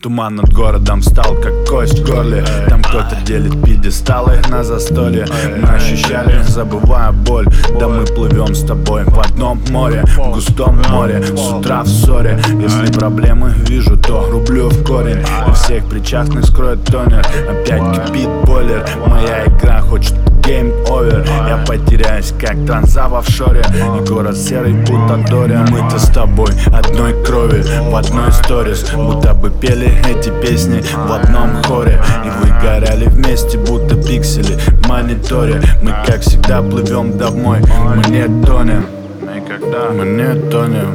Туман над городом встал, как кость в горле. Там кто-то делит пьедесталы на застолье. Мы ощущали, забывая боль. Да мы плывем с тобой в одном море, в густом море, с утра в ссоре. Если проблемы вижу, то рублю в корень. И всех причастных скроет тонер. Опять кипит бойлер. Моя игра хочет гейм овер. Я потеряюсь, как транза в офшоре. И город серый, будто Дориан. Мы-то с тобой одной крови, в одной сторис. Будто бы пели эти песни в одном хоре. И вы горяли вместе, будто пиксели в мониторе. Мы как всегда плывем домой. Мы не тонем. Мы не тонем.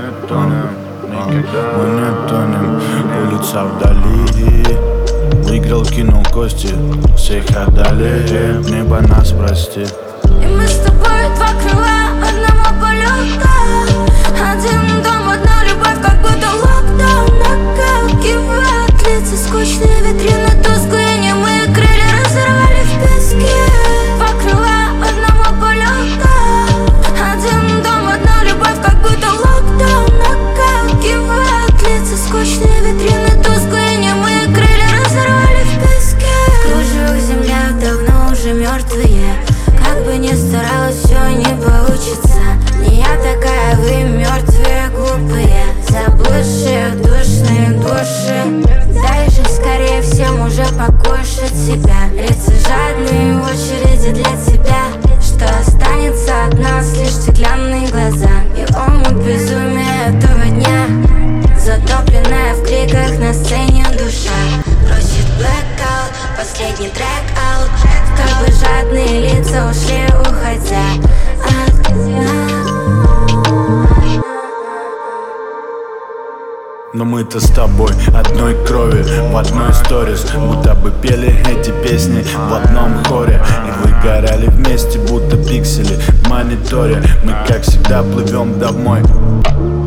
Мы не тонем. Улица вдали. Выиграл, кинул кости. Всех отдали. Небо нас простит. И мы с тобой два крыла одного полета. Один дом, одна любовь, как будто локдаун. Накалкивает лица, скучные витрины, тусклые немые крылья разорвали в песке. Два крыла одного полета. Один дом, одна любовь, как будто локдаун. Накалкивает лица, скучные витрины, тусклые немые крылья разорвали в песке. Кружок земля давно уже мертвые. Как бы ни старалась, все не получится. Не я такая, вы мертвые, глупые, заблудшие, душные души. Дай же скорее всем уже покушать себя. Лица жадные, очереди для тебя. Что останется от нас, лишь стеклянные глаза. И омут безумия этого дня, затопленная в криках на сцене душа. Просит blackout, последний трек аут. Как бы жадные лица ушли, уходя от нас. Но мы-то с тобой одной крови, в одной сторис. Будто бы пели эти песни в одном хоре. И вы горяли вместе, будто пиксели в мониторе. Мы как всегда плывем домой.